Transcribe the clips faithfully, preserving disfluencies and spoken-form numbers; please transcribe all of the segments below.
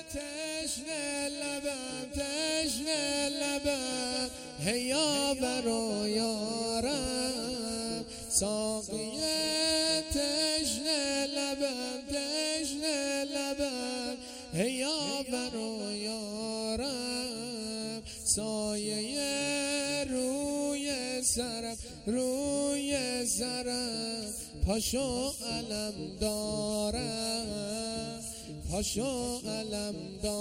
تشنه لبم تشنه لبم هیا برو یارم ساقی تشنه لبم تشنه لبم هیا برو یارم سایه روی سرم روی سرم پاشو علم دارم پاشو علم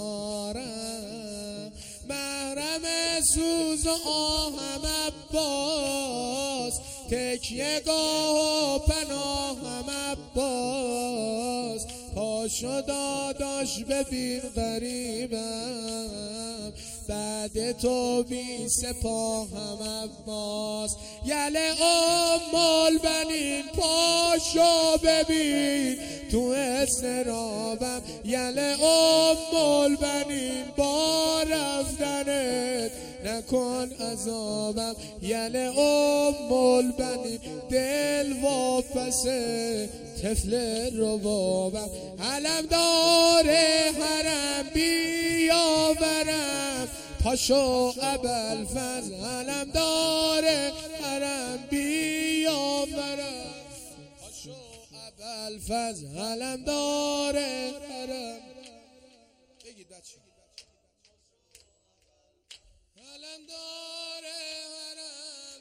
دارم محرم سوز و آهم عباس تکیه گاه و پناهم عباس پاشو داداش ببین غریبم بعد تو بی سپاهم عباس یله ام البنین پاشو ببین تو اضطرابم یله ام البنین با رفتنت نکن عذابم یله ام البنین دل واپسه طفل ربابم علم داره حرم بیاورم پاشو ابوالفضل علم داره حرم بیاورم پاشو ابوالفضل علم داره حرم بگید بچه علم داره حرم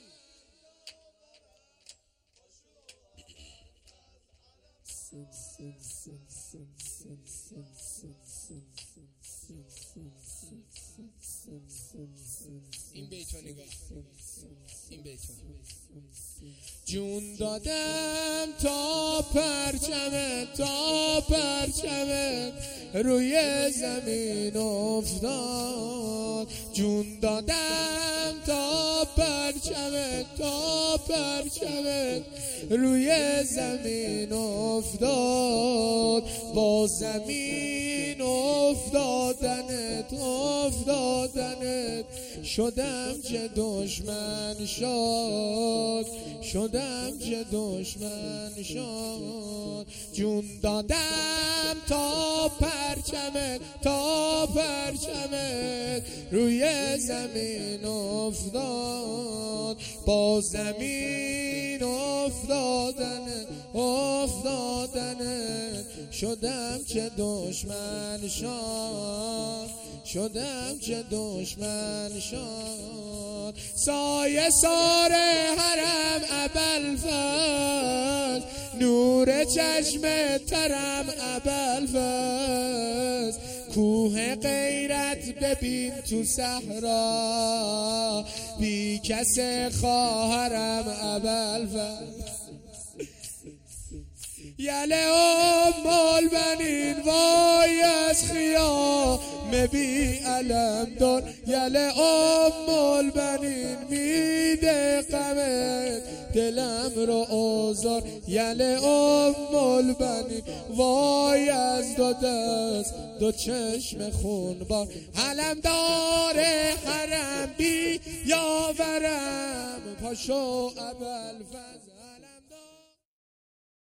این بیتو نگاه این بیتو جون دادم تا پرچمت تا پرچمت روی زمین افتاد جون دادم تا پرچمت تا پرچمت روی زمین افتاد با زمین افتادنت افتادنت شدم چه دشمن شد شدم چه دشمن شد جون دادم تا پرچمت تا پرچمت روی زمین افتاد با زمین افتادنت افتادنت شدم چه دشمن شد شدم چه دشمن شد سایه سار حرم ابوالفضل نور چشم ترم ابوالفضل کوه غیرت ببین تو صحرا بی کس خواهرم ابوالفضل یله ام البنین وای از خیام بی علم دار یله ام البنین میده غمت دلم رو آزار یله ام البنین وای از دو دست دو چشم خونبار علم داره حرم بی یاورم پاشو ابوالفضل